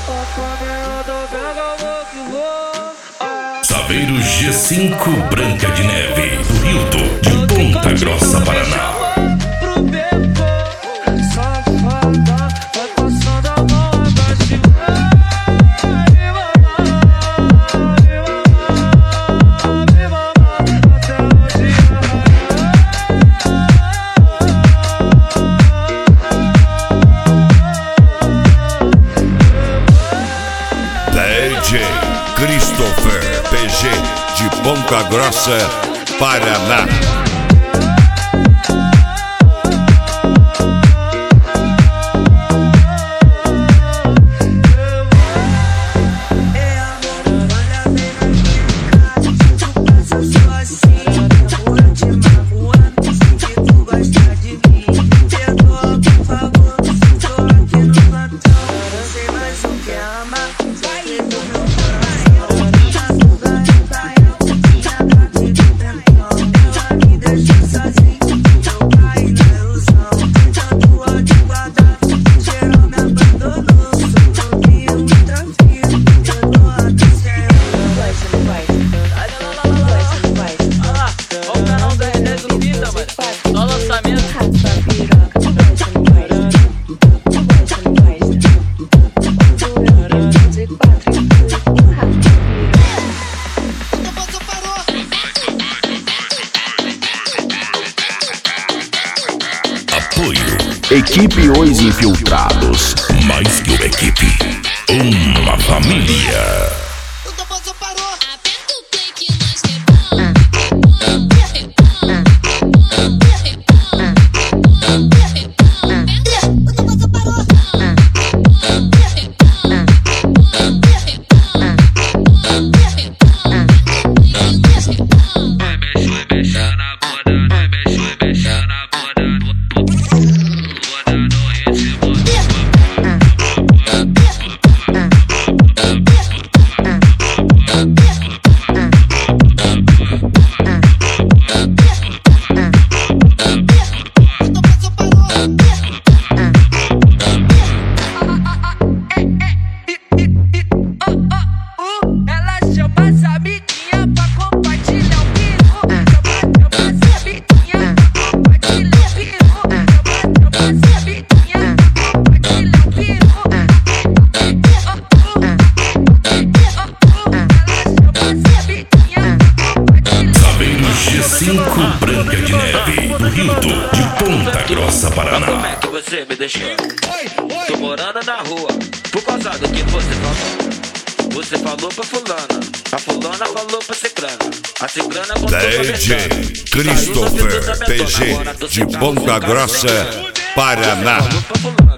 Saveiro G5 Branca de Neve, do Hilton, de Ponta Grossa, Paraná. DJ Christopher PG de Ponta Grossa, Paraná. Equipe Os Infiltrados. Mais que uma equipe, uma família. G5 Branca de Neve, do Hilton, de Ponta Grossa, Paraná. Como é que você me deixou? Tô morando na rua, por causa do que você falou. Você falou pra fulana, a fulana falou pra ciclana, a ciclana contou pra DJ Christopher PG de Ponta Grossa, Paraná.